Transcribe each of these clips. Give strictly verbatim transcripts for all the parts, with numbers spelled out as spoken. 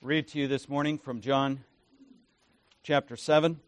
read to you this morning from John chapter seven.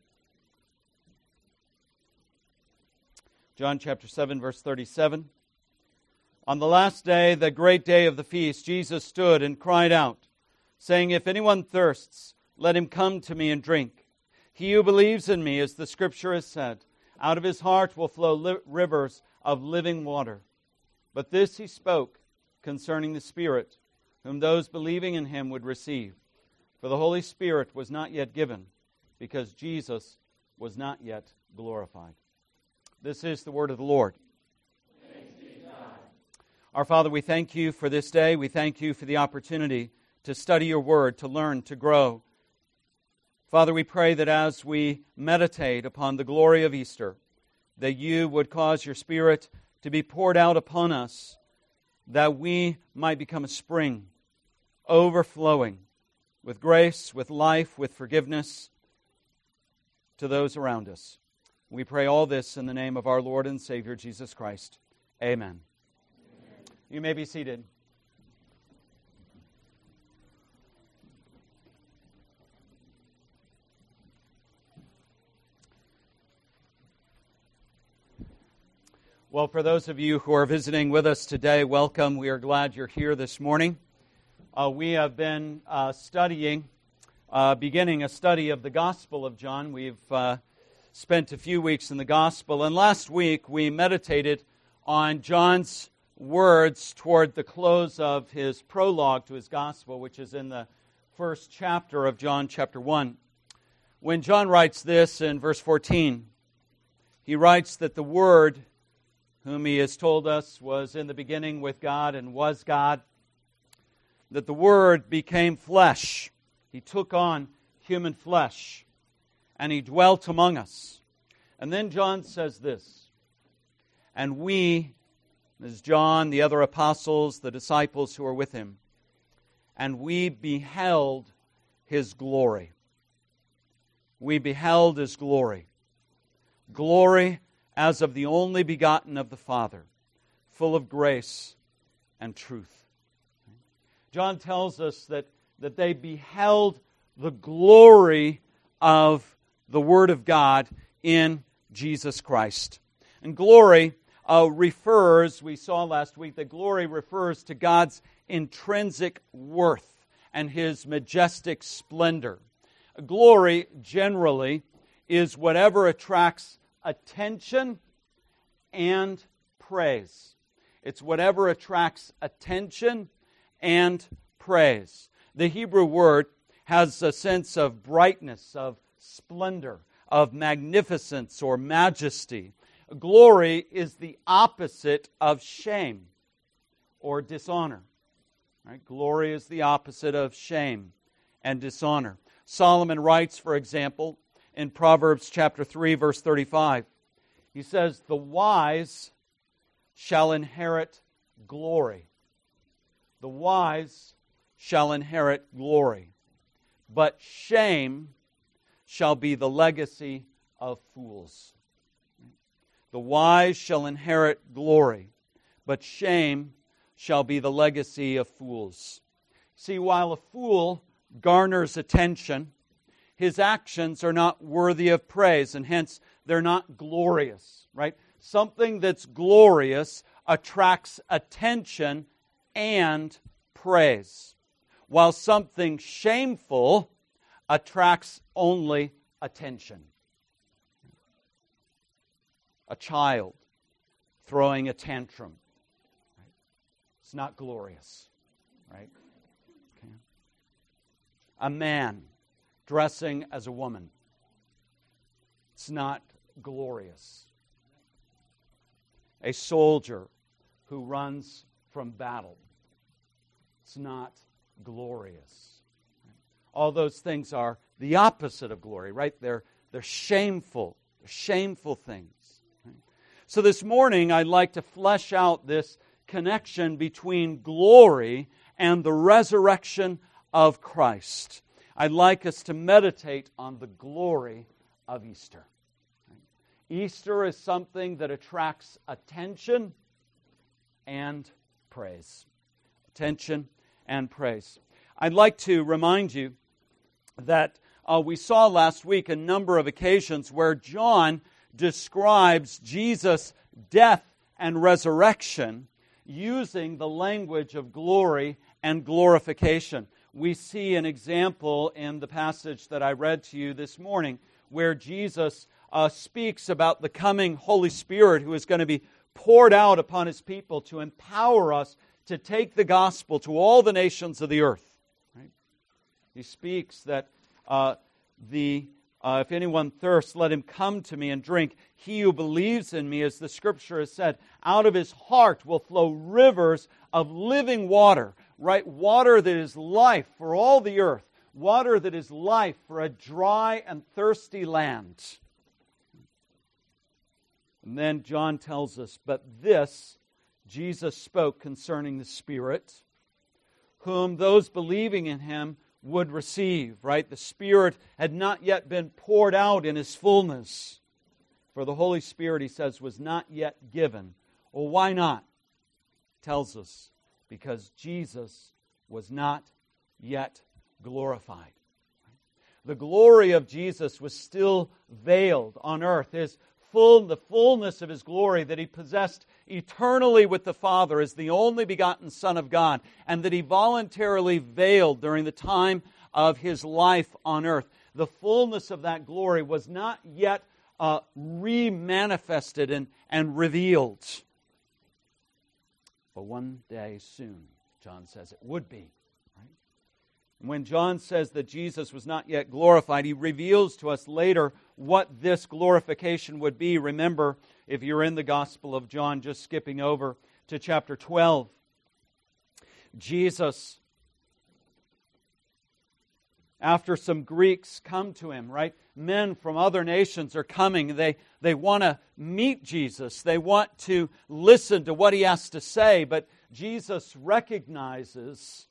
John chapter seven, verse thirty-seven. On the last day, the great day of the feast, Jesus stood and cried out, saying, "If anyone thirsts, let him come to me and drink. He who believes in me, as the Scripture has said, out of his heart will flow li- rivers of living water." But this he spoke concerning the Spirit, whom those believing in him would receive. For the Holy Spirit was not yet given, because Jesus was not yet glorified. This is the word of the Lord. Thanks be to God. Our Father, we thank you for this day. We thank you for the opportunity to study your word, to learn, to grow. Father, we pray that as we meditate upon the glory of Easter, that you would cause your Spirit to be poured out upon us, that we might become a spring, overflowing with grace, with life, with forgiveness to those around us. We pray all this in the name of our Lord and Savior, Jesus Christ. Amen. Amen. You may be seated. Well, for those of you who are visiting with us today, welcome. We are glad you're here this morning. Uh, we have been uh, studying, uh, beginning a study of the Gospel of John. We've uh, spent a few weeks in the Gospel, and last week we meditated on John's words toward the close of his prologue to his Gospel, which is in the first chapter of John chapter one. When John writes this in verse fourteen, he writes that the Word, whom he has told us was in the beginning with God and was God, that the Word became flesh. He took on human flesh, and He dwelt among us. And then John says this, and we, as John, the other apostles, the disciples who are with him, and we beheld His glory. We beheld His glory. Glory as of the only begotten of the Father, full of grace and truth. John tells us that, that they beheld the glory of the Word of God in Jesus Christ. And glory uh, refers, we saw last week, that glory refers to God's intrinsic worth and His majestic splendor. Glory, generally, is whatever attracts attention and praise. It's whatever attracts attention and praise. The Hebrew word has a sense of brightness, of splendor, of magnificence or majesty. Glory is the opposite of shame or dishonor. Right? Glory is the opposite of shame and dishonor. Solomon writes, for example, in Proverbs chapter three, verse thirty-five, he says, "The wise shall inherit glory. The wise shall inherit glory, but shame shall be the legacy of fools." The wise shall inherit glory, but shame shall be the legacy of fools. See, while a fool garners attention, his actions are not worthy of praise, and hence they're not glorious, right? Something that's glorious attracts attention and praise, while something shameful attracts only attention. A child throwing a tantrum, right? It's not glorious, right? Okay. A man dressing as a woman, it's not glorious. A soldier who runs from battle, it's not glorious. All those things are the opposite of glory, right? They're, they're shameful. They're shameful things. Right? So this morning, I'd like to flesh out this connection between glory and the resurrection of Christ. I'd like us to meditate on the glory of Easter. Easter is something that attracts attention and praise. Attention and praise. I'd like to remind you that uh, we saw last week a number of occasions where John describes Jesus' death and resurrection using the language of glory and glorification. We see an example in the passage that I read to you this morning where Jesus uh, speaks about the coming Holy Spirit who is going to be poured out upon His people to empower us to take the gospel to all the nations of the earth. Right? He speaks that uh, the uh, if anyone thirsts, let him come to me and drink. He who believes in me, as the Scripture has said, out of his heart will flow rivers of living water. Right? Water that is life for all the earth. Water that is life for a dry and thirsty land. And then John tells us, but this Jesus spoke concerning the Spirit, whom those believing in Him would receive, right? The Spirit had not yet been poured out in His fullness. For the Holy Spirit, he says, was not yet given. Well, why not? Tells us, because Jesus was not yet glorified. The glory of Jesus was still veiled on earth. His full, the fullness of His glory that He possessed eternally with the Father as the only begotten Son of God, and that He voluntarily veiled during the time of His life on earth. The fullness of that glory was not yet uh, re-manifested and, and revealed. But one day soon, John says it would be. Right? And when John says that Jesus was not yet glorified, he reveals to us later what this glorification would be. Remember, if you're in the Gospel of John, just skipping over to chapter twelve, Jesus, after some Greeks come to Him, right? Men from other nations are coming. They, they want to meet Jesus. They want to listen to what He has to say. But Jesus recognizes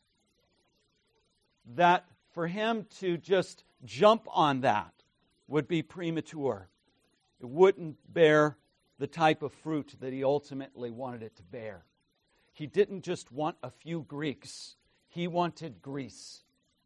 that for Him to just jump on that would be premature. It wouldn't bear the type of fruit that He ultimately wanted it to bear. He didn't just want a few Greeks. He wanted Greece.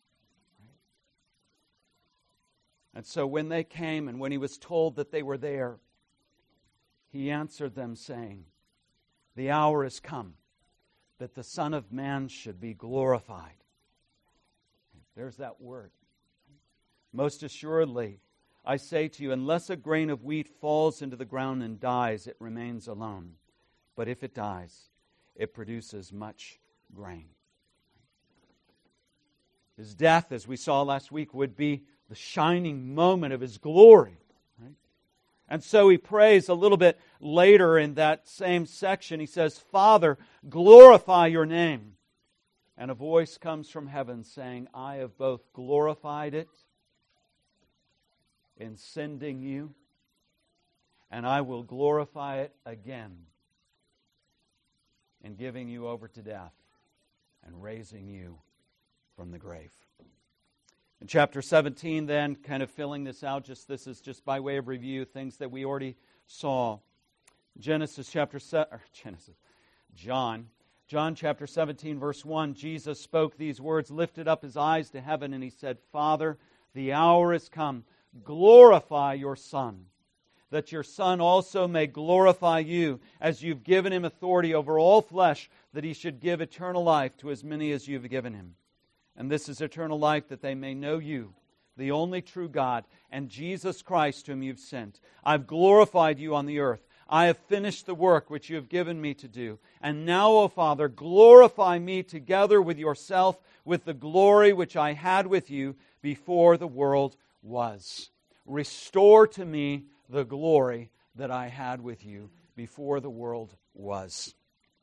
And so when they came and when He was told that they were there, He answered them saying, the hour is come that the Son of Man should be glorified. There's that word. Most assuredly, I say to you, unless a grain of wheat falls into the ground and dies, it remains alone. But if it dies, it produces much grain. His death, as we saw last week, would be the shining moment of His glory. Right? And so he prays a little bit later in that same section. He says, Father, glorify your name. And a voice comes from heaven saying, I have both glorified it in sending you, and I will glorify it again in giving you over to death and raising you from the grave. In chapter seventeen, then, kind of filling this out, just this is just by way of review, things that we already saw. Genesis chapter seven, or Genesis, John, John chapter seventeen, verse one, Jesus spoke these words, lifted up His eyes to heaven, and He said, Father, the hour is come. Glorify your Son, that your Son also may glorify you, as you've given Him authority over all flesh, that He should give eternal life to as many as you've given Him. And this is eternal life, that they may know you, the only true God, and Jesus Christ whom you've sent. I've glorified you on the earth. I have finished the work which you have given me to do. And now, O Father, glorify me together with yourself with the glory which I had with you before the world was. Restore to me the glory that I had with you before the world was.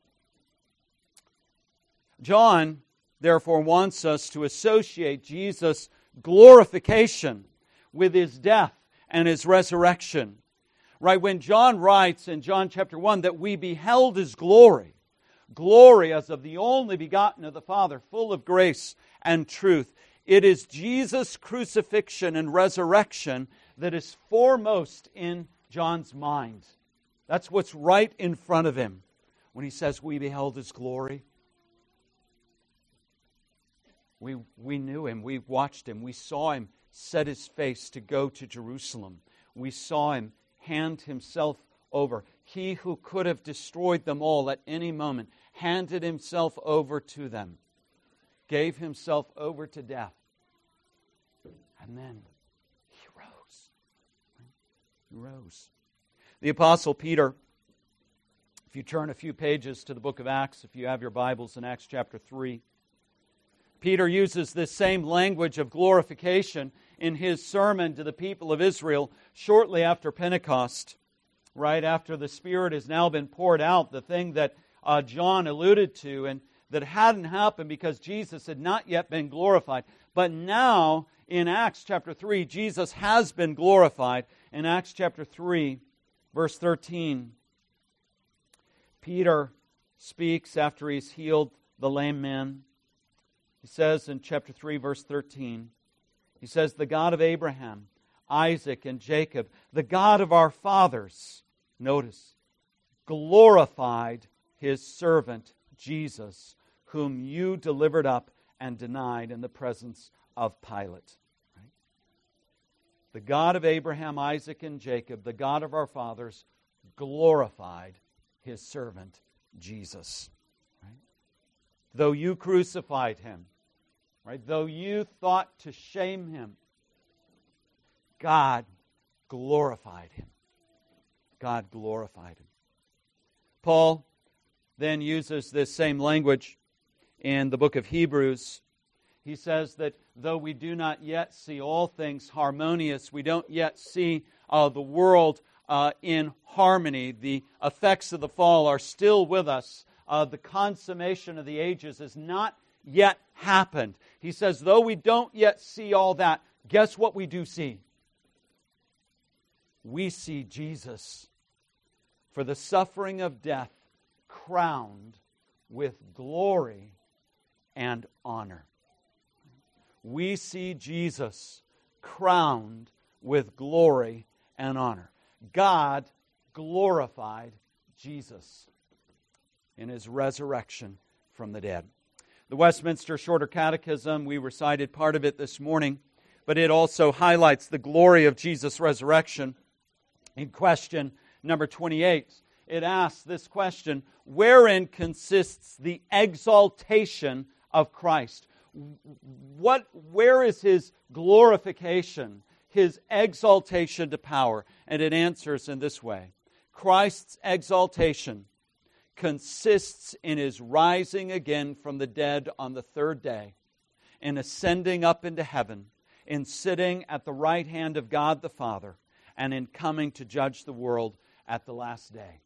John, therefore, wants us to associate Jesus' glorification with His death and His resurrection. Right, when John writes in John chapter one that we beheld His glory, glory as of the only begotten of the Father, full of grace and truth, it is Jesus' crucifixion and resurrection that is foremost in John's mind. That's what's right in front of him when he says we beheld His glory. We, we knew him. We watched him. We saw him set his face to go to Jerusalem. We saw him hand himself over. He who could have destroyed them all at any moment handed himself over to them, gave himself over to death. And then he rose. He rose. The Apostle Peter, if you turn a few pages to the book of Acts, if you have your Bibles in Acts chapter three, Peter uses this same language of glorification in his sermon to the people of Israel shortly after Pentecost, right after the Spirit has now been poured out, the thing that uh, John alluded to and that hadn't happened because Jesus had not yet been glorified. But now, in Acts chapter three, Jesus has been glorified. In Acts chapter three, verse thirteen, Peter speaks after he's healed the lame man. He says in chapter three, verse thirteen, he says, "The God of Abraham, Isaac, and Jacob, the God of our fathers," notice, "glorified His servant Jesus, whom you delivered up and denied in the presence of Pilate." Right? The God of Abraham, Isaac, and Jacob, the God of our fathers, glorified His servant Jesus. Right? Though you crucified Him, right? Though you thought to shame Him, God glorified Him. God glorified Him. Paul then uses this same language in the book of Hebrews. He says that though we do not yet see all things harmonious, we don't yet see uh, the world uh, in harmony. The effects of the fall are still with us. Uh, the consummation of the ages has not yet happened. He says, though we don't yet see all that, guess what we do see? We see Jesus, for the suffering of death, crowned with glory and honor. We see Jesus crowned with glory and honor. God glorified Jesus in His resurrection from the dead. The Westminster Shorter Catechism, we recited part of it this morning, but it also highlights the glory of Jesus' resurrection. In question number twenty-eight, it asks this question: wherein consists the exaltation of Christ? What, where is His glorification, His exaltation to power? And it answers in this way: Christ's exaltation consists in His rising again from the dead on the third day, in ascending up into heaven, in sitting at the right hand of God the Father, and in coming to judge the world at the last day.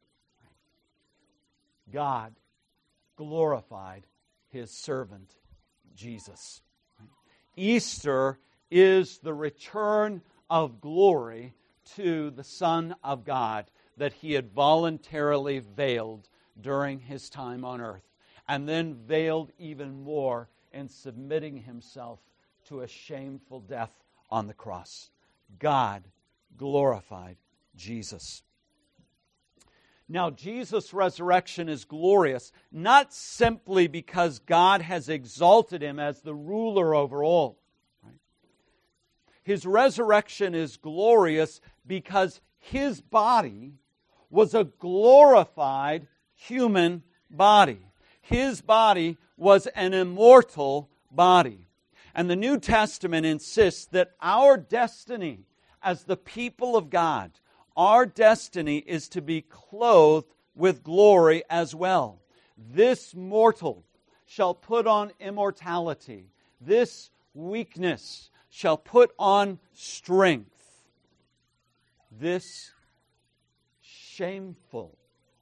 God glorified His servant Jesus. Easter is the return of glory to the Son of God that He had voluntarily veiled during His time on earth, and then veiled even more in submitting Himself to a shameful death on the cross. God glorified Jesus. Now, Jesus' resurrection is glorious, not simply because God has exalted Him as the ruler over all. Right? His resurrection is glorious because His body was a glorified human body. His body was an immortal body. And the New Testament insists that our destiny as the people of God, our destiny is to be clothed with glory as well. This mortal shall put on immortality. This weakness shall put on strength. This shameful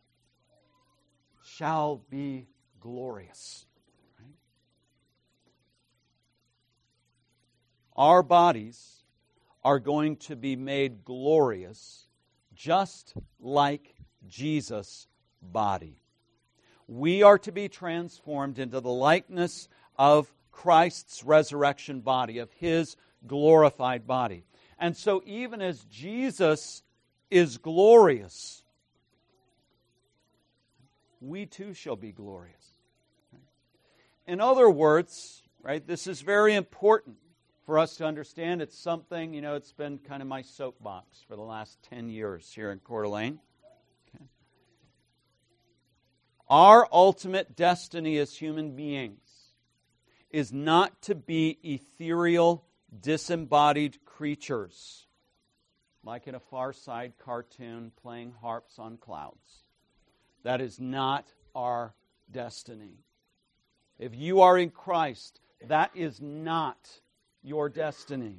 shall be glorious. Right? Our bodies are going to be made glorious just like Jesus' body. We are to be transformed into the likeness of Christ's resurrection body, of His glorified body. And so even as Jesus is glorious, we too shall be glorious. In other words, right? This is very important for us to understand. It's something, you know, it's been kind of my soapbox for the last ten years here in Coeur d'Alene. Okay. Our ultimate destiny as human beings is not to be ethereal, disembodied creatures, like in a Far Side cartoon playing harps on clouds. That is not our destiny. If you are in Christ, that is not your destiny.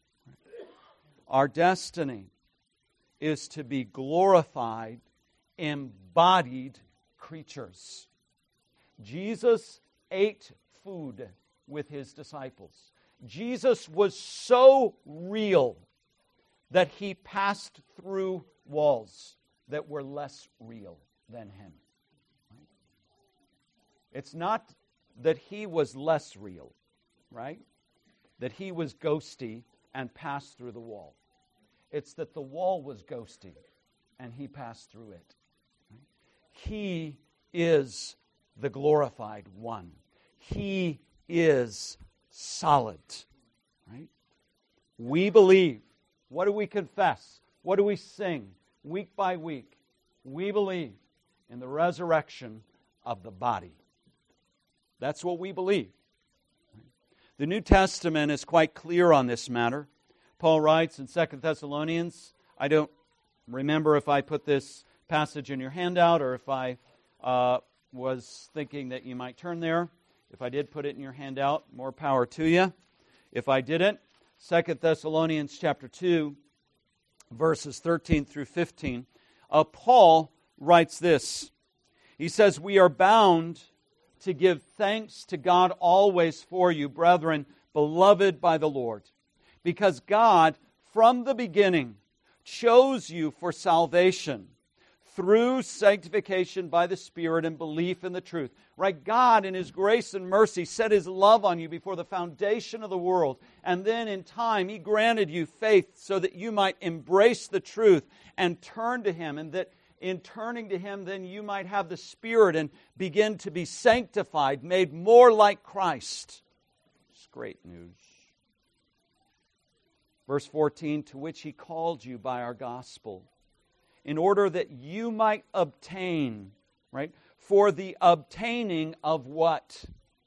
Our destiny is to be glorified, embodied creatures. Jesus ate food with His disciples. Jesus was so real that He passed through walls that were less real than Him. Right? It's not that He was less real, right? That He was ghosty and passed through the wall. It's that the wall was ghosty and He passed through it. Right? He is the glorified one. He is solid. Right? We believe. What do we confess? What do we sing week by week? We believe in the resurrection of the body. That's what we believe. The New Testament is quite clear on this matter. Paul writes in Second Thessalonians, I don't remember if I put this passage in your handout or if I uh, was thinking that you might turn there. If I did put it in your handout, more power to you. If I didn't, Second Thessalonians chapter two, verses thirteen through fifteen, uh, Paul writes this. He says, we are bound to give thanks to God always for you, brethren, beloved by the Lord, because God, from the beginning, chose you for salvation through sanctification by the Spirit and belief in the truth. Right? God, in His grace and mercy, set His love on you before the foundation of the world. And then in time, He granted you faith so that you might embrace the truth and turn to Him. And that in turning to Him, then you might have the Spirit and begin to be sanctified, made more like Christ. It's great news. Verse fourteen, to which He called you by our gospel, in order that you might obtain, right? For the obtaining of what?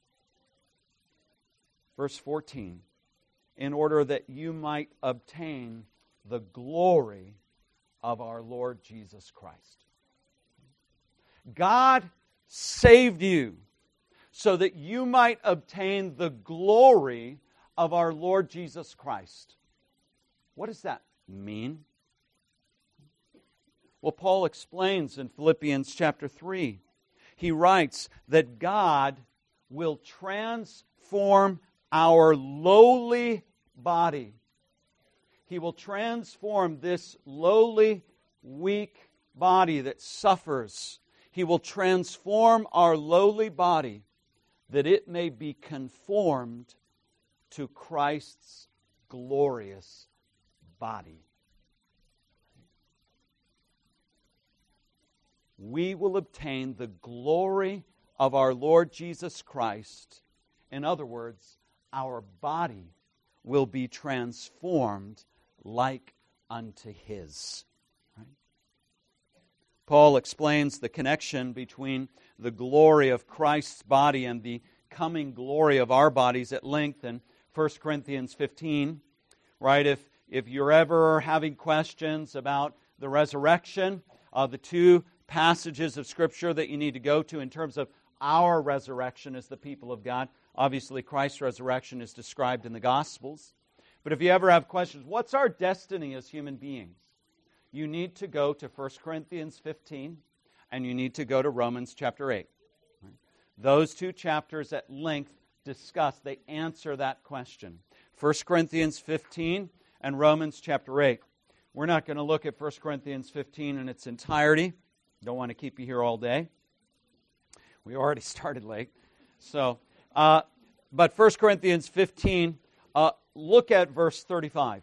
Verse fourteen. In order that you might obtain the glory of our Lord Jesus Christ. God saved you so that you might obtain the glory of our Lord Jesus Christ. What does that mean? Well, Paul explains in Philippians chapter three. He writes that God will transform our lowly body. He will transform this lowly, weak body that suffers. He will transform our lowly body that it may be conformed to Christ's glorious body. We will obtain the glory of our Lord Jesus Christ. In other words, our body will be transformed like unto His. Right? Paul explains the connection between the glory of Christ's body and the coming glory of our bodies at length in First Corinthians fifteen. Right? If, if you're ever having questions about the resurrection, uh, the two passages of Scripture that you need to go to in terms of our resurrection as the people of God. Obviously, Christ's resurrection is described in the Gospels. But if you ever have questions, what's our destiny as human beings? You need to go to First Corinthians fifteen and you need to go to Romans chapter eight. Those two chapters at length discuss, they answer that question. First Corinthians fifteen and Romans chapter eight. We're not going to look at First Corinthians fifteen in its entirety. Don't want to keep you here all day. We already started late. So, uh, but First Corinthians fifteen, uh, look at verse thirty-five.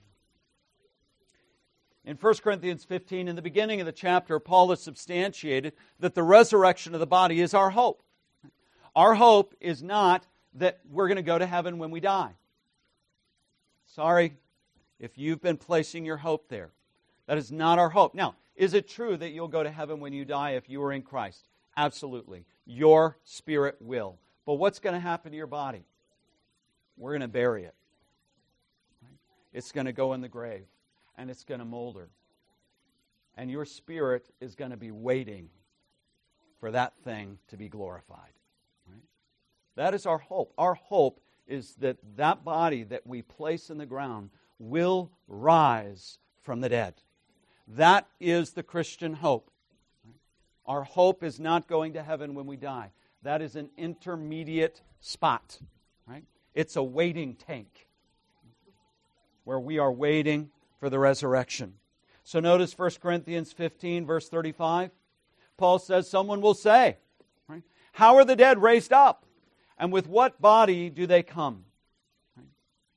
In First Corinthians fifteen, in the beginning of the chapter, Paul has substantiated that the resurrection of the body is our hope. Our hope is not that we're going to go to heaven when we die. Sorry if you've been placing your hope there. That is not our hope. Now, is it true that you'll go to heaven when you die if you are in Christ? Absolutely. Your spirit will. But what's going to happen to your body? We're going to bury it. Right? It's going to go in the grave, and it's going to molder. And your spirit is going to be waiting for that thing to be glorified. Right? That is our hope. Our hope is that that body that we place in the ground will rise from the dead. That is the Christian hope. Our hope is not going to heaven when we die. That is an intermediate spot. Right? It's a waiting tank where we are waiting for the resurrection. So notice First Corinthians fifteen, verse thirty-five. Paul says, someone will say, right, how are the dead raised up? And with what body do they come? Right?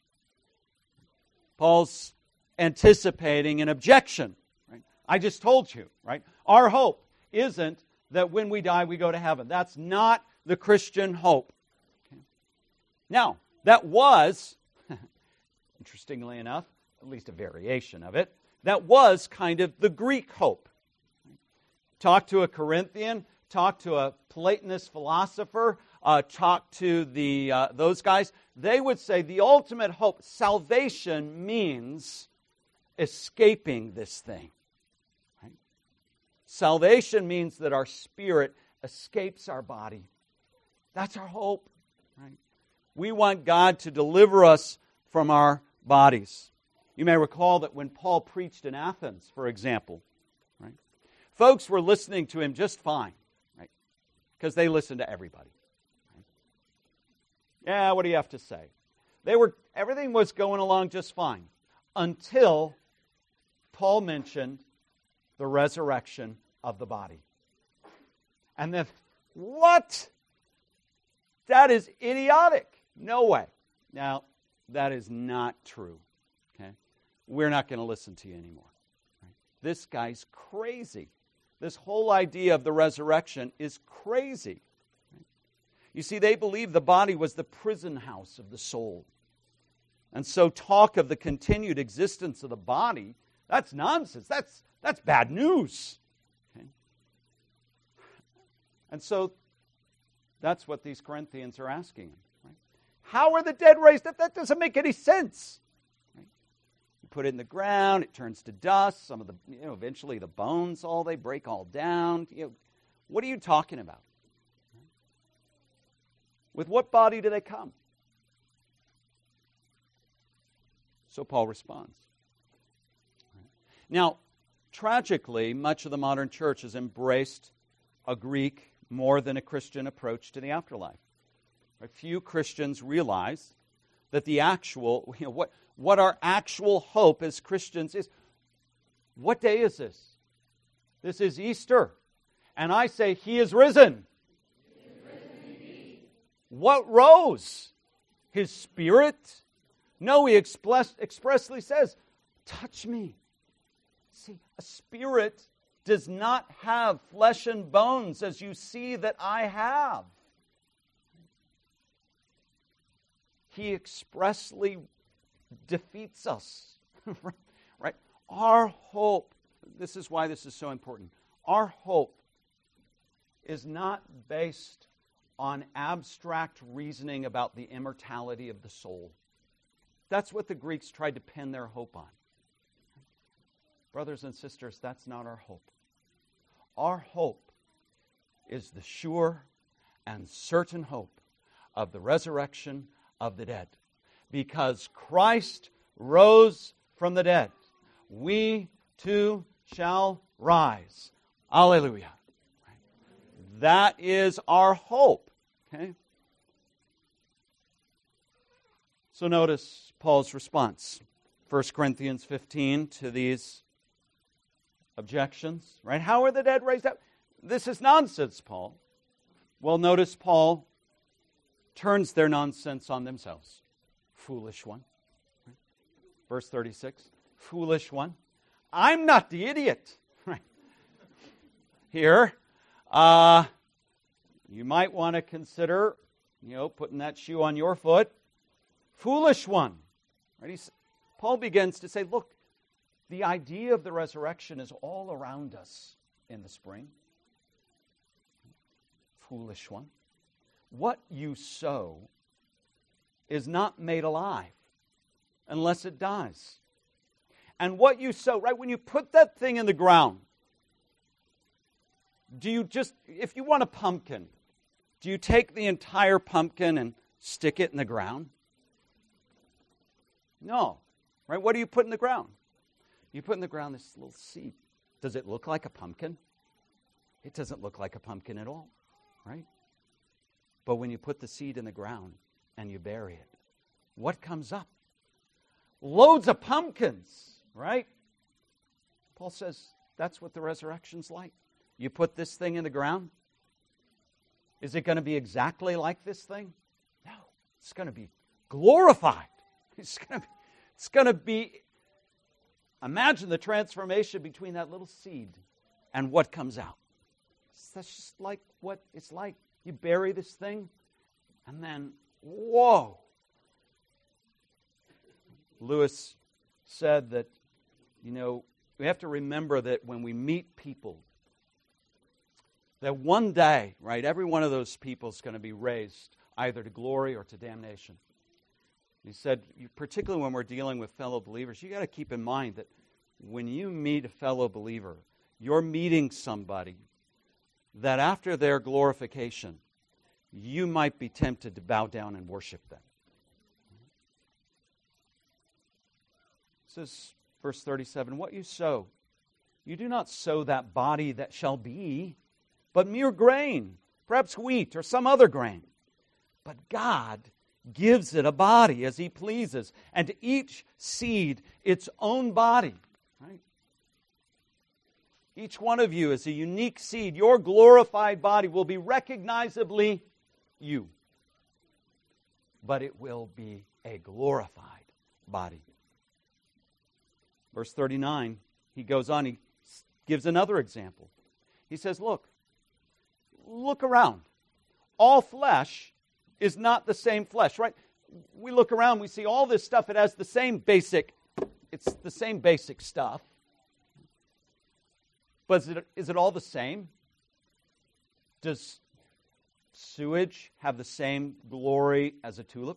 Paul's anticipating an objection. Right? I just told you, right? Our hope isn't that when we die we go to heaven. That's not the Christian hope. Okay? Now, that was, interestingly enough, at least a variation of it, that was kind of the Greek hope. Talk to a Corinthian, talk to a Platonist philosopher, uh, talk to the uh, those guys. They would say the ultimate hope, salvation means escaping this thing. Right? Salvation means that our spirit escapes our body. That's our hope. Right? We want God to deliver us from our bodies. You may recall that when Paul preached in Athens, for example, right, folks were listening to him just fine, right? Because they listened to everybody. Right? Yeah, what do you have to say? They were everything was going along just fine until Paul mentioned the resurrection of the body. And then, what? That is idiotic. No way. Now, that is not true. Okay? We're not going to listen to you anymore. Right? This guy's crazy. This whole idea of the resurrection is crazy. Right? You see, they believed the body was the prison house of the soul. And so talk of the continued existence of the body, that's nonsense. That's, that's bad news. Okay? And so that's what these Corinthians are asking him. Right? How are the dead raised up? That doesn't make any sense. Put it in the ground, it turns to dust. Some of the, you know, eventually the bones, all they break all down. You know, what are you talking about? With what body do they come? So Paul responds. Now, tragically, much of the modern church has embraced a Greek more than a Christian approach to the afterlife. A few Christians realize that the actual, you know, what What our actual hope as Christians is. What day is this? This is Easter. And I say, He is risen. He is risen indeed. What rose? His Spirit? No, He express, expressly says, touch me. See, a spirit does not have flesh and bones as you see that I have. He expressly defeats us. Right? Our hope, this is why this is so important. Our hope is not based on abstract reasoning about the immortality of the soul. That's what the Greeks tried to pin their hope on. Brothers and sisters, that's not our hope. Our hope is the sure and certain hope of the resurrection of the dead. Because Christ rose from the dead, we too shall rise. Alleluia. That is our hope. Okay? So notice Paul's response. First Corinthians fifteen to these objections. Right? How are the dead raised up? This is nonsense, Paul. Well, notice Paul turns their nonsense on themselves. Foolish one. Verse thirty-six. Foolish one. I'm not the idiot. Right. Here, uh, you might want to consider you know, putting that shoe on your foot. Foolish one. Right? He's, Paul begins to say, look, the idea of the resurrection is all around us in the spring. Foolish one. What you sow is not made alive unless it dies. And what you sow, right, when you put that thing in the ground, do you just, if you want a pumpkin, do you take the entire pumpkin and stick it in the ground? No. Right? What do you put in the ground? You put in the ground this little seed. Does it look like a pumpkin? It doesn't look like a pumpkin at all, right? But when you put the seed in the ground and you bury it, what comes up? Loads of pumpkins, right? Paul says that's what the resurrection's like. You put this thing in the ground. Is it going to be exactly like this thing? No. It's going to be glorified. It's going to be, it's going to be, imagine the transformation between that little seed and what comes out. That's just like what it's like. You bury this thing, and then, whoa. Lewis said that, you know, we have to remember that when we meet people, that one day, right, every one of those people is going to be raised either to glory or to damnation. He said, particularly when we're dealing with fellow believers, you got to keep in mind that when you meet a fellow believer, you're meeting somebody that after their glorification, you might be tempted to bow down and worship them. It says, verse thirty-seven, what you sow, you do not sow that body that shall be, but mere grain, perhaps wheat or some other grain. But God gives it a body as He pleases, and to each seed its own body. Right? Each one of you is a unique seed. Your glorified body will be recognizably you, but it will be a glorified body. Verse thirty-nine, he goes on, he gives another example. He says, look, look around. All flesh is not the same flesh, right? We look around, we see all this stuff, it has the same basic, it's the same basic stuff. But is it, is it all the same? Does sewage have the same glory as a tulip?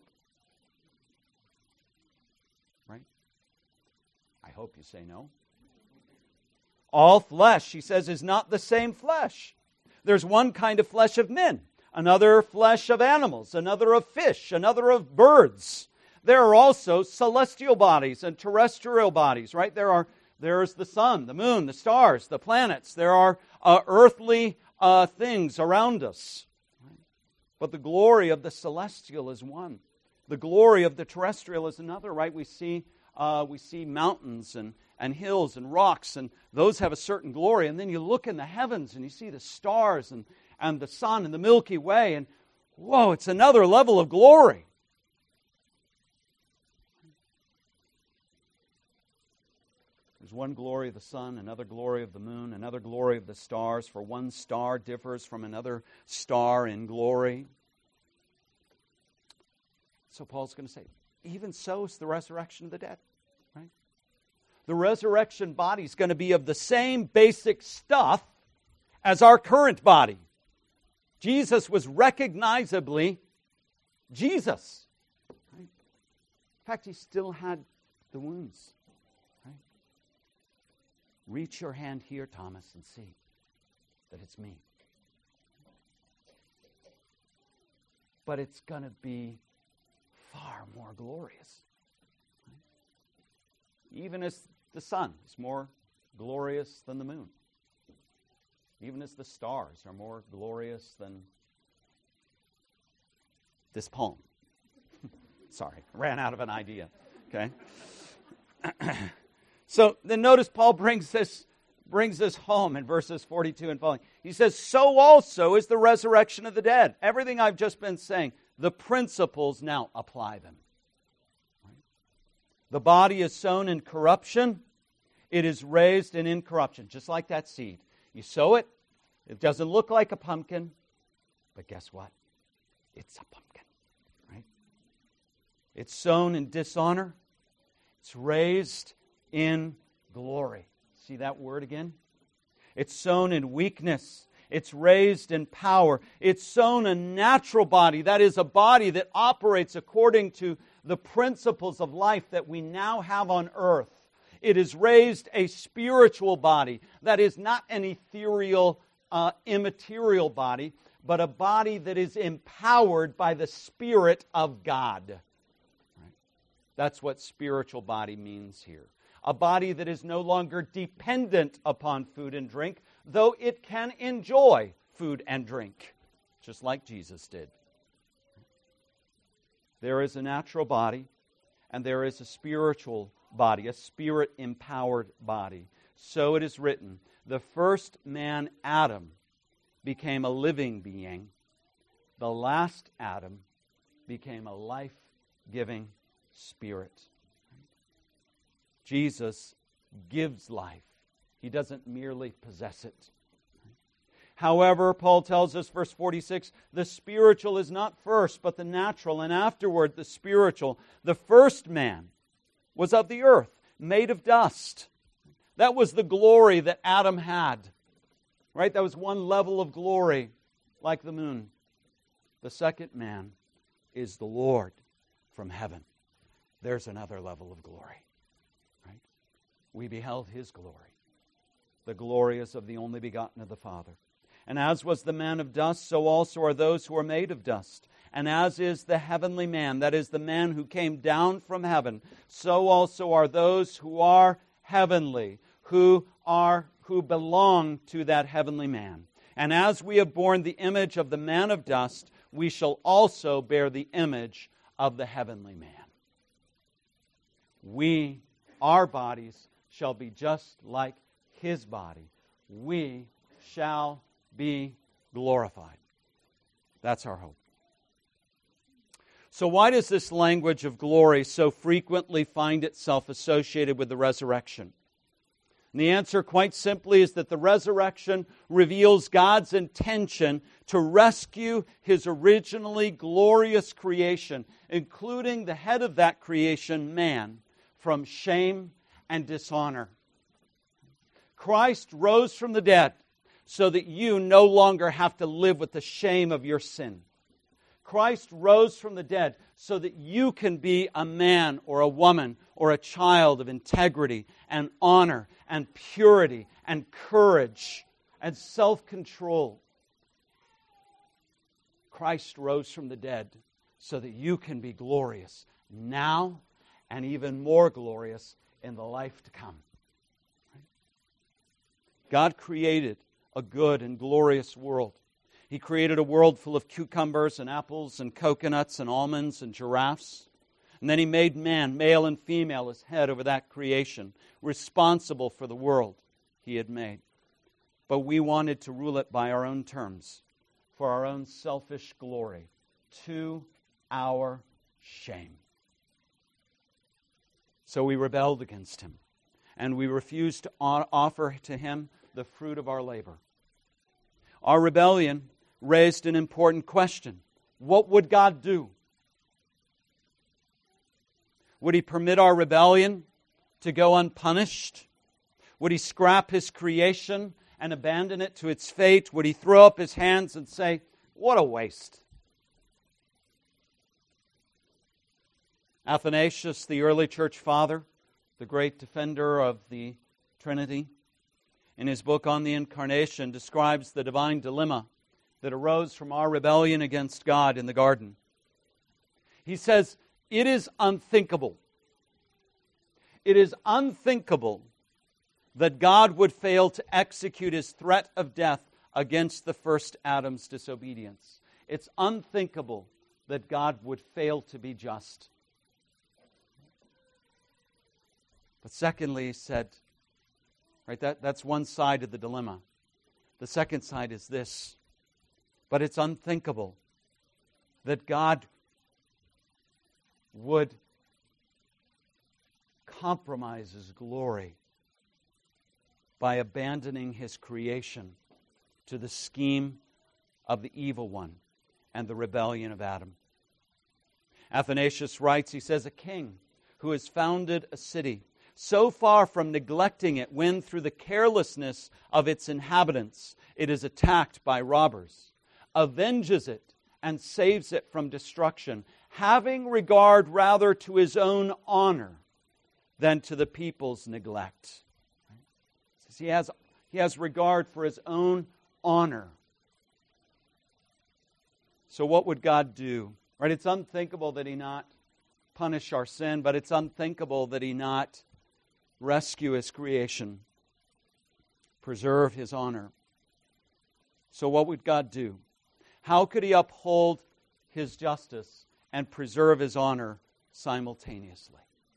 Right? I hope you say no. All flesh, he says, is not the same flesh. There's one kind of flesh of men, another flesh of animals, another of fish, another of birds. There are also celestial bodies and terrestrial bodies, right? There are There's the sun, the moon, the stars, the planets. There are uh, earthly uh, things around us. Right? But the glory of the celestial is one. The glory of the terrestrial is another, right? We see uh, we see mountains and, and hills and rocks, and those have a certain glory. And then you look in the heavens and you see the stars and, and the sun and the Milky Way, and whoa, it's another level of glory. There's one glory of the sun, another glory of the moon, another glory of the stars, for one star differs from another star in glory. So Paul's going to say, even so is the resurrection of the dead, right? The resurrection body is going to be of the same basic stuff as our current body. Jesus was recognizably Jesus. Right? In fact, he still had the wounds. Reach your hand here, Thomas, and see that it's me. But it's going to be far more glorious. Even as the sun is more glorious than the moon. Even as the stars are more glorious than this poem. Sorry, ran out of an idea. Okay? So then notice Paul brings this, brings this home in verses forty-two and following. He says, so also is the resurrection of the dead. Everything I've just been saying, the principles now apply them. Right? The body is sown in corruption. It is raised in incorruption, just like that seed. You sow it. It doesn't look like a pumpkin. But guess what? It's a pumpkin. It's sown in dishonor. It's raised in glory. See that word again? It's sown in weakness. It's raised in power. It's sown a natural body. That is, a body that operates according to the principles of life that we now have on earth. It is raised a spiritual body. That is not an ethereal, uh, immaterial body, but a body that is empowered by the Spirit of God. Right? That's what spiritual body means here. A body that is no longer dependent upon food and drink, though it can enjoy food and drink, just like Jesus did. There is a natural body, and there is a spiritual body, a spirit-empowered body. So it is written, the first man, Adam, became a living being. The last Adam became a life-giving spirit. Jesus gives life. He doesn't merely possess it. However, Paul tells us, verse forty-six, the spiritual is not first, but the natural, and afterward the spiritual. The first man was of the earth, made of dust. That was the glory that Adam had. Right? That was one level of glory, like the moon. The second man is the Lord from heaven. There's another level of glory. Right? We beheld His glory. The glory is of the only begotten of the Father. And as was the man of dust, so also are those who are made of dust. And as is the heavenly man, that is the man who came down from heaven, so also are those who are heavenly, who are who belong to that heavenly man. And as we have borne the image of the man of dust, we shall also bear the image of the heavenly man. We, our bodies, shall be just like His body. We shall be glorified. That's our hope. So why does this language of glory so frequently find itself associated with the resurrection? And the answer, quite simply, is that the resurrection reveals God's intention to rescue His originally glorious creation, including the head of that creation, man, from shame and dishonor. Christ rose from the dead so that you no longer have to live with the shame of your sin. Christ rose from the dead so that you can be a man or a woman or a child of integrity and honor and purity and courage and self-control. Christ rose from the dead so that you can be glorious now and even more glorious in the life to come. God created a good and glorious world. He created a world full of cucumbers and apples and coconuts and almonds and giraffes. And then He made man, male and female, as head over that creation, responsible for the world He had made. But we wanted to rule it by our own terms, for our own selfish glory, to our shame. So we rebelled against Him, and we refused to offer to Him the fruit of our labor. Our rebellion raised an important question. What would God do? Would He permit our rebellion to go unpunished? Would He scrap His creation and abandon it to its fate? Would He throw up His hands and say, what a waste? Athanasius, the early church father, the great defender of the Trinity, in his book on the Incarnation, describes the divine dilemma that arose from our rebellion against God in the garden. He says, it is unthinkable. It is unthinkable that God would fail to execute His threat of death against the first Adam's disobedience. It's unthinkable that God would fail to be just. But secondly, he said, right, that, that's one side of the dilemma. The second side is this. But it's unthinkable that God would compromise His glory by abandoning His creation to the scheme of the evil one and the rebellion of Adam. Athanasius writes, he says, a king who has founded a city, so far from neglecting it when, through the carelessness of its inhabitants, it is attacked by robbers, avenges it and saves it from destruction, having regard rather to his own honor than to the people's neglect. He has, he has regard for his own honor. So what would God do? Right? It's unthinkable that He not punish our sin, but it's unthinkable that He not rescue His creation, preserve His honor. So what would God do? How could He uphold His justice and preserve His honor simultaneously?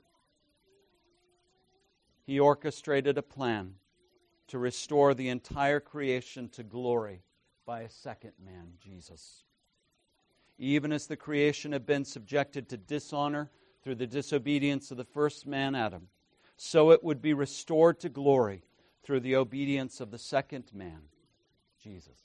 He orchestrated a plan to restore the entire creation to glory by a second man, Jesus. Even as the creation had been subjected to dishonor through the disobedience of the first man, Adam, so it would be restored to glory through the obedience of the second man, Jesus.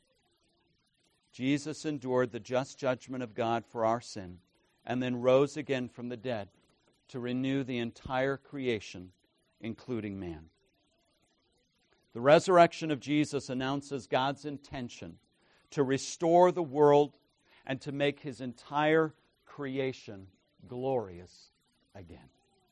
Jesus endured the just judgment of God for our sin and then rose again from the dead to renew the entire creation, including man. The resurrection of Jesus announces God's intention to restore the world and to make His entire creation glorious again.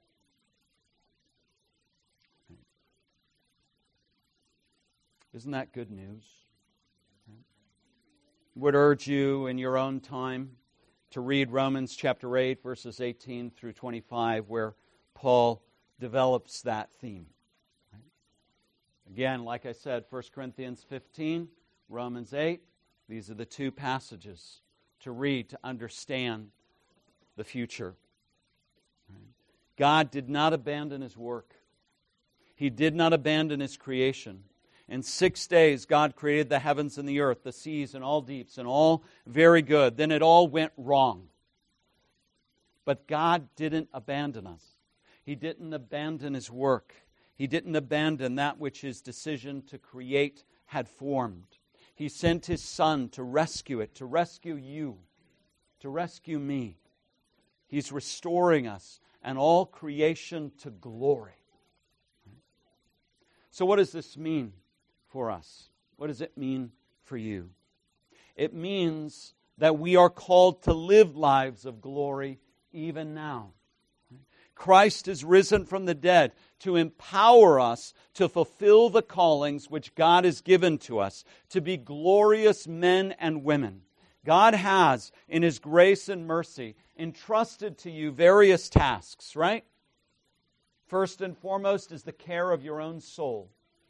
Isn't that good news? I would urge you in your own time to read Romans chapter eight, verses eighteen through twenty-five, where Paul develops that theme. Again, like I said, First Corinthians fifteen, Romans eight, these are the two passages to read to understand the future. God did not abandon His work. He did not abandon His creation. In six days, God created the heavens and the earth, the seas and all deeps, and all very good. Then it all went wrong. But God didn't abandon us. He didn't abandon His work. He didn't abandon that which His decision to create had formed. He sent His Son to rescue it, to rescue you, to rescue me. He's restoring us and all creation to glory. So what does this mean for us? What does it mean for you? It means that we are called to live lives of glory even now. Christ is risen from the dead to empower us to fulfill the callings which God has given to us, to be glorious men and women. God has, in His grace and mercy, entrusted to you various tasks, right? First and foremost is the care of your own soul,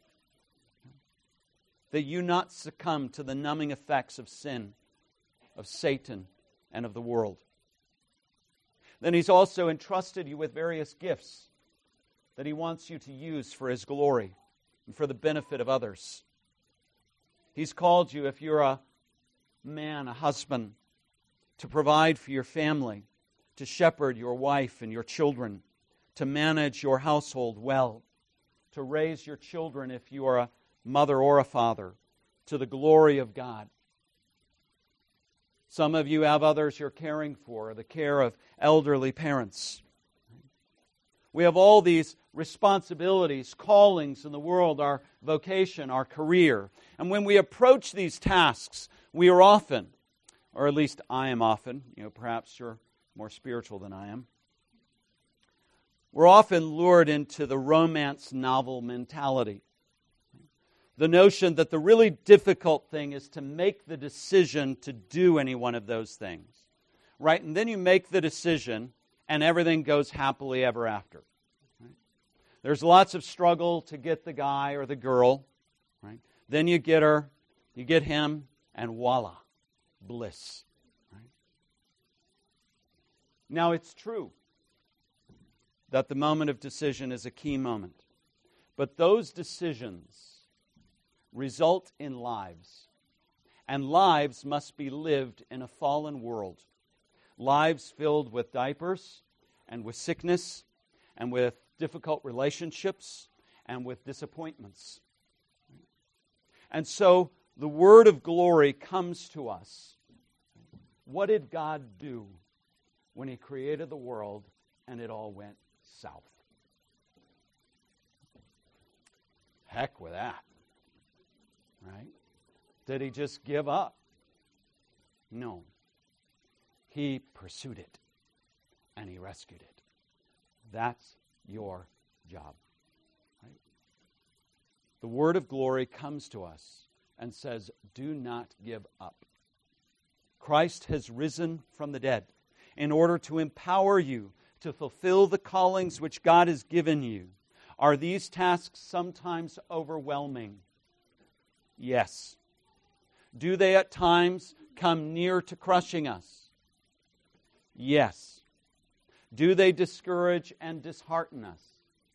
that you not succumb to the numbing effects of sin, of Satan, and of the world. Then He's also entrusted you with various gifts that He wants you to use for His glory and for the benefit of others. He's called you, if you're a man, a husband, to provide for your family, to shepherd your wife and your children, to manage your household well, to raise your children, if you are a mother or a father, to the glory of God. Some of you have others you're caring for, the care of elderly parents. We have all these responsibilities, callings in the world, our vocation, our career. And when we approach these tasks, we are often, or at least I am often, you know, perhaps you're more spiritual than I am, we're often lured into the romance novel mentality. The notion that the really difficult thing is to make the decision to do any one of those things. Right? And then you make the decision and everything goes happily ever after. Right? There's lots of struggle to get the guy or the girl. Right? Then you get her, you get him, and voila, bliss. Right? Now it's true that the moment of decision is a key moment. But those decisions result in lives. And lives must be lived in a fallen world. Lives filled with diapers and with sickness and with difficult relationships and with disappointments. And so the word of glory comes to us. What did God do when He created the world and it all went south. Heck with that. Right? Did He just give up? No. He pursued it and He rescued it. That's your job. Right? The word of glory comes to us and says, do not give up. Christ has risen from the dead in order to empower you to fulfill the callings which God has given you. Are these tasks sometimes overwhelming? Yes. Do they at times come near to crushing us? Yes. Do they discourage and dishearten us?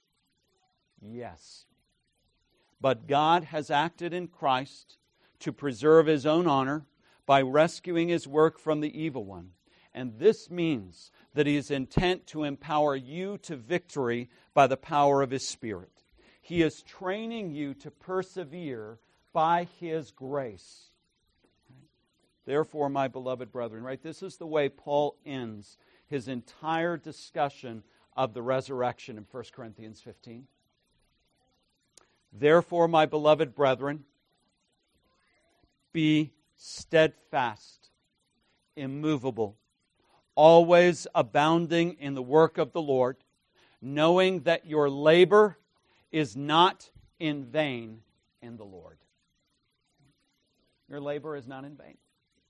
Yes. But God has acted in Christ to preserve His own honor by rescuing His work from the evil one. And this means that He is intent to empower you to victory by the power of His Spirit. He is training you to persevere by His grace. Therefore, my beloved brethren, right? This is the way Paul ends his entire discussion of the resurrection in First Corinthians fifteen. Therefore, my beloved brethren, be steadfast, immovable, always abounding in the work of the Lord, knowing that your labor is not in vain in the Lord. Your labor is not in vain.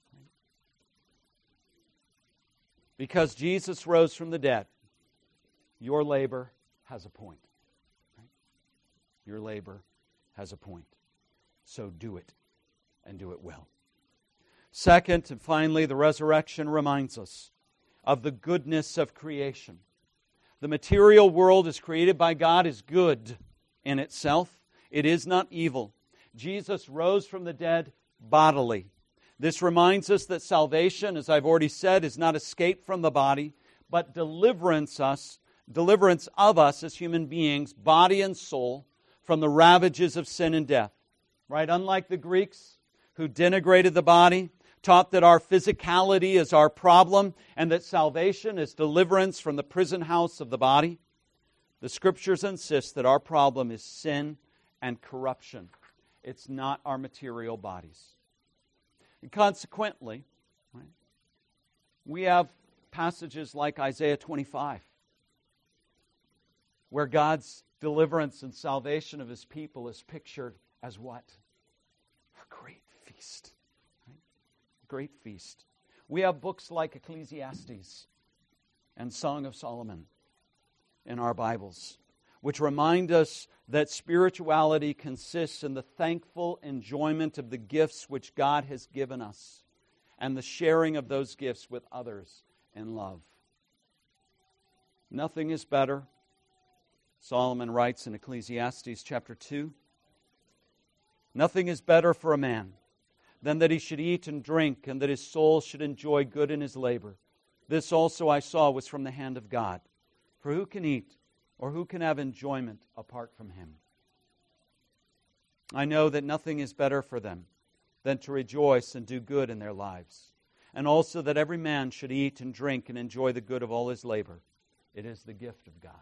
Because Jesus rose from the dead, your labor has a point. Right? Your labor has a point. So do it, and do it well. Second, and finally, the resurrection reminds us of the goodness of creation. The material world as created by God is good in itself. It is not evil. Jesus rose from the dead bodily. This reminds us that salvation, as I've already said, is not escape from the body, but deliverance us, deliverance of us as human beings, body and soul, from the ravages of sin and death. Right? Unlike the Greeks who denigrated the body, taught that our physicality is our problem, and that salvation is deliverance from the prison house of the body, the Scriptures insist that our problem is sin and corruption. It's not our material bodies. And consequently, right, we have passages like Isaiah twenty-five, where God's deliverance and salvation of His people is pictured as what? A great feast. Right? A great feast. We have books like Ecclesiastes and Song of Solomon in our Bibles, which remind us that spirituality consists in the thankful enjoyment of the gifts which God has given us and the sharing of those gifts with others in love. Nothing is better, Solomon writes in Ecclesiastes chapter two, nothing is better for a man than that he should eat and drink and that his soul should enjoy good in his labor. This also I saw was from the hand of God. For who can eat or who can have enjoyment apart from Him? I know that nothing is better for them than to rejoice and do good in their lives, and also that every man should eat and drink and enjoy the good of all his labor. It is the gift of God.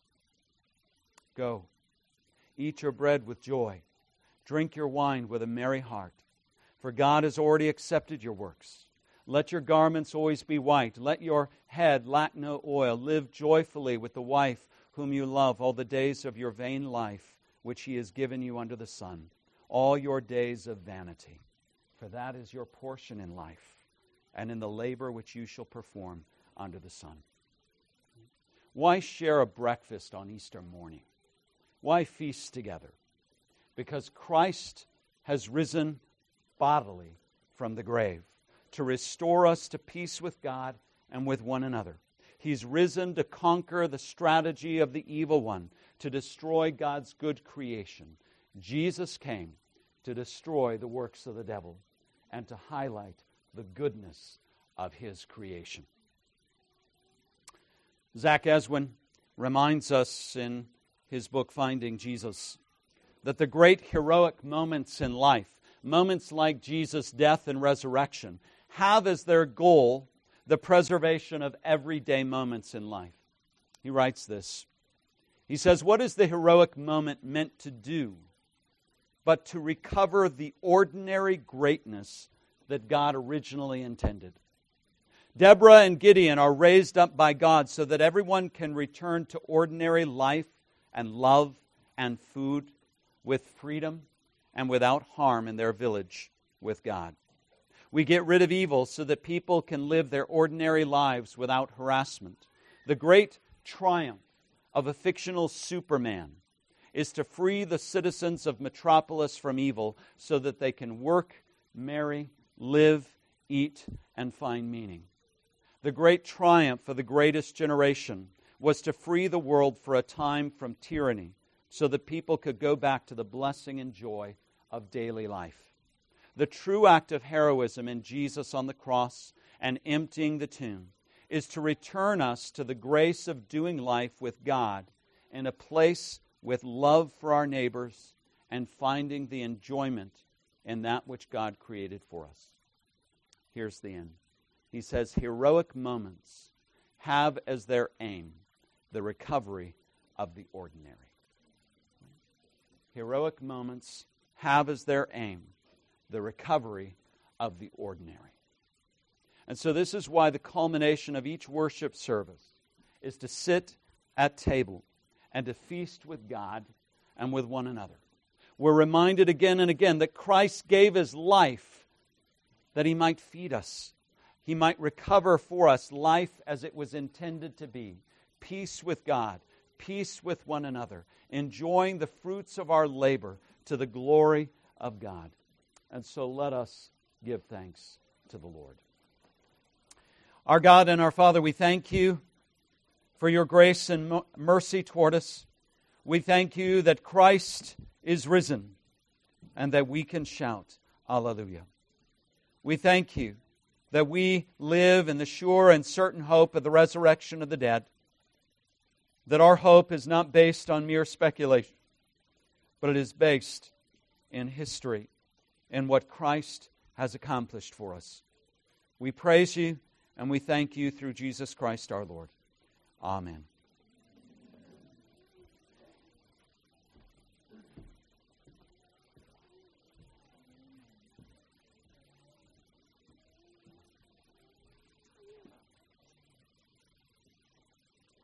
Go, eat your bread with joy, drink your wine with a merry heart, for God has already accepted your works. Let your garments always be white. Let your head lack no oil. Live joyfully with the wife whom you love all the days of your vain life, which He has given you under the sun, all your days of vanity. For that is your portion in life, and in the labor which you shall perform under the sun. Why share a breakfast on Easter morning? Why feast together? Because Christ has risen bodily from the grave to restore us to peace with God and with one another. He's risen to conquer the strategy of the evil one, to destroy God's good creation. Jesus came to destroy the works of the devil and to highlight the goodness of His creation. Zach Eswin reminds us in his book, Finding Jesus, that the great heroic moments in life, moments like Jesus' death and resurrection, have as their goal the preservation of everyday moments in life. He writes this. He says, "What is the heroic moment meant to do but to recover the ordinary greatness that God originally intended? Deborah and Gideon are raised up by God so that everyone can return to ordinary life and love and food with freedom and without harm in their village with God. We get rid of evil so that people can live their ordinary lives without harassment. The great triumph of a fictional Superman is to free the citizens of Metropolis from evil so that they can work, marry, live, eat, and find meaning. The great triumph of the greatest generation was to free the world for a time from tyranny so that people could go back to the blessing and joy of daily life. The true act of heroism in Jesus on the cross and emptying the tomb is to return us to the grace of doing life with God in a place with love for our neighbors and finding the enjoyment in that which God created for us." Here's the end. He says, heroic moments have as their aim the recovery of the ordinary. Heroic moments have as their aim the recovery of the ordinary. And so this is why the culmination of each worship service is to sit at table and to feast with God and with one another. We're reminded again and again that Christ gave His life that He might feed us. He might recover for us life as it was intended to be. Peace with God, peace with one another, enjoying the fruits of our labor to the glory of God. And so let us give thanks to the Lord. Our God and our Father, we thank You for Your grace and mercy toward us. We thank You that Christ is risen and that we can shout, Alleluia. We thank You that we live in the sure and certain hope of the resurrection of the dead, that our hope is not based on mere speculation, but it is based in history, in what Christ has accomplished for us. We praise You and we thank You through Jesus Christ our Lord. Amen.